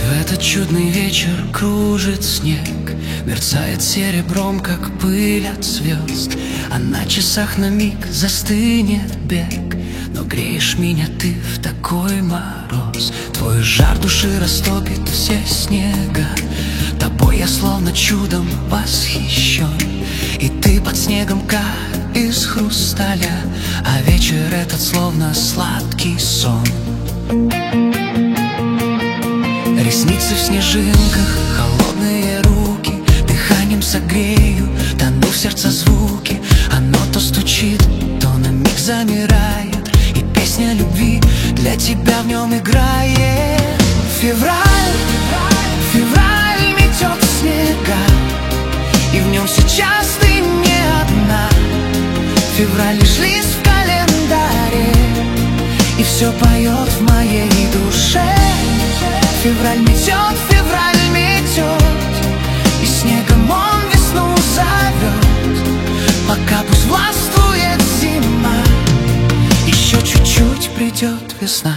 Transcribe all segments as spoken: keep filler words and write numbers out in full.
в этот чудный вечер кружит снег, мерцает серебром, как пыль от звезд. А на часах на миг застынет бег. Но греешь меня ты в такой мороз. Твой жар души растопит все снега. Тобой я словно чудом восхищен. И ты под снегом, как из хрусталя, а вечер этот словно сладкий сон. Ресницы в снежинках, холодные руки, дыханием согрею, тону в сердце звуки. Оно то стучит, то на миг замирает, и песня любви для тебя в нем играет. Февраль, февраль метет снега, и в нем сейчас ты не одна. Февраль лишь лист в календаре, и все поет в моей душе. Февраль метет, февраль метет, и снегом он весну зовет. Пока пусть властвует зима, еще чуть-чуть придет весна.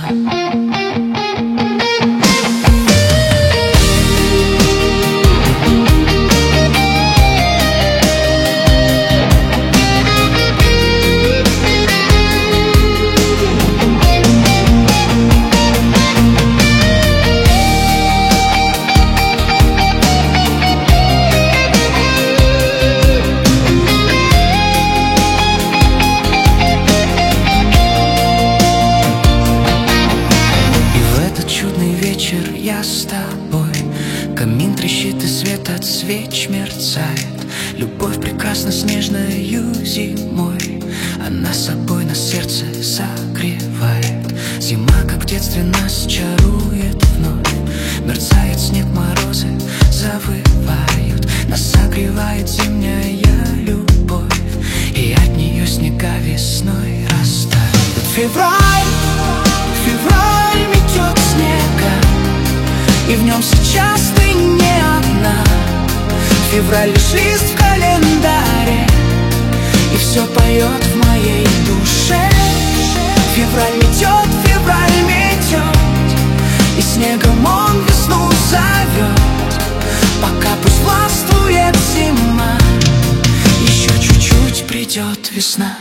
Я с тобой, камин трещит и свет от свеч мерцает. Любовь прекрасна снежною зимой, она собой нас сердце согревает. Зима, как в детстве, нас чарует вновь. Мерцает снег, морозы завывают, нас согревает зимняя любовь, и от нее снега весной растают. Февраль, февраль метет снега, и в нем сейчас ты не одна. Февраль лишь лист в календаре, и все поет в моей душе. Февраль метет, февраль метет, и снегом он весну зовет. Пока пусть властвует зима, еще чуть-чуть придет весна.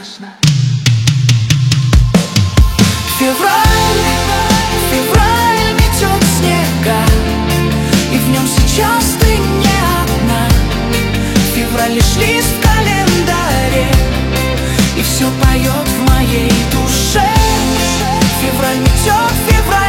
Февраль, февраль метет снега, и в нем сейчас ты не одна. Февраль лишь лист в календаре, и все поет в моей душе. Февраль метет, февраль